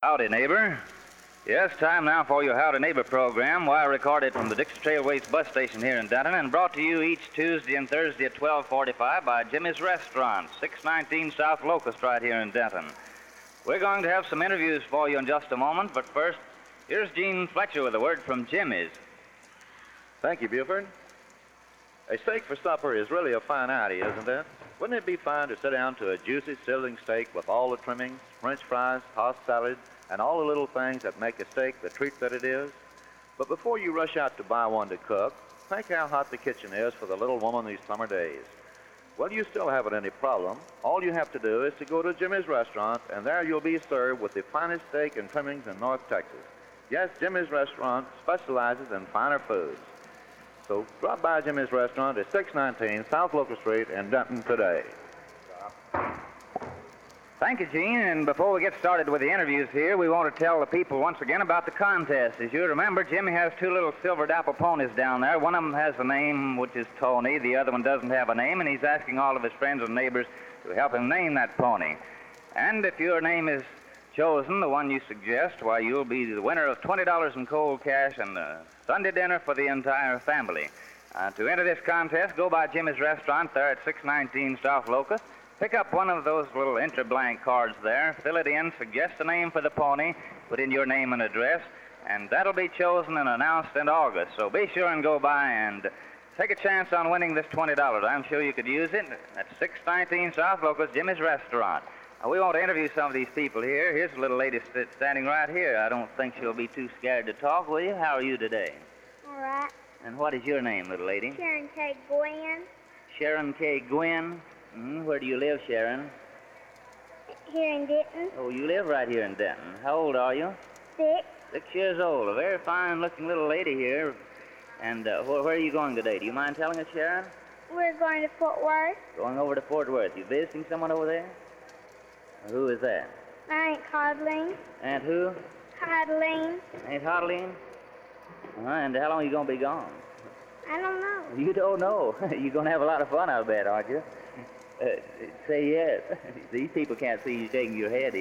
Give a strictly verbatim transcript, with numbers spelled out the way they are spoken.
Howdy, neighbor. Yes, time now for your Howdy Neighbor program. Why, recorded from the Dixie Trailways bus station here in Denton and brought to you each Tuesday and Thursday at twelve forty-five by Jimmy's Restaurant, six nineteen South Locust right here in Denton. We're going to have some interviews for you in just a moment, but first, here's Gene Fletcher with a word from Jimmy's. Thank you, Buford. A steak for supper is really a fine idea, isn't it? Wouldn't it be fine to sit down to a juicy, sizzling steak with all the trimmings, French fries, tossed salad, and all the little things that make a steak the treat that it is? But before you rush out to buy one to cook, think how hot the kitchen is for the little woman these summer days. Well, you still haven't any problem. All you have to do is to go to Jimmy's Restaurant, and there you'll be served with the finest steak and trimmings in North Texas. Yes, Jimmy's Restaurant specializes in finer foods. So drop by Jimmy's Restaurant at six nineteen South Locust Street in Denton today. Thank you, Gene. And before we get started with the interviews here, we want to tell the people once again about the contest. As you remember, Jimmy has two little silver dapple ponies down there. One of them has a name, which is Tony. The other one doesn't have a name, and he's asking all of his friends and neighbors to help him name that pony. And if your name is chosen, the one you suggest, why, you'll be the winner of twenty dollars in cold cash and a Sunday dinner for the entire family. Uh, to enter this contest, go by Jimmy's Restaurant there at six nineteen South Locust. Pick up one of those little inter-blank cards there, fill it in, suggest a name for the pony, put in your name and address, and that'll be chosen and announced in August. So be sure and go by and take a chance on winning this twenty dollars. I'm sure you could use it. That's six nineteen South Locust, Jimmy's Restaurant. Now, we want to interview some of these people here. Here's a little lady st- standing right here. I don't think she'll be too scared to talk, will you? How are you today? All right. And what is your name, little lady? Sharon K. Gwen, Sharon K. Gwynn. Mm-hmm. Where do you live, Sharon? here in Denton. Oh, you live right here in Denton. How old are you? Six. Six years old. A very fine-looking little lady here. And uh, wh- where are you going today? Do you mind telling us, Sharon? We're going to Fort Worth. Going over to Fort Worth. You visiting someone over there? Who is that? My Aunt Codling. Aunt who? Codling. Aunt Hodeline? Uh-huh. And how long are you going to be gone? I don't know. You don't know. You're going to have a lot of fun, I bet, aren't you? Uh, say yes. These people can't see you shaking your head.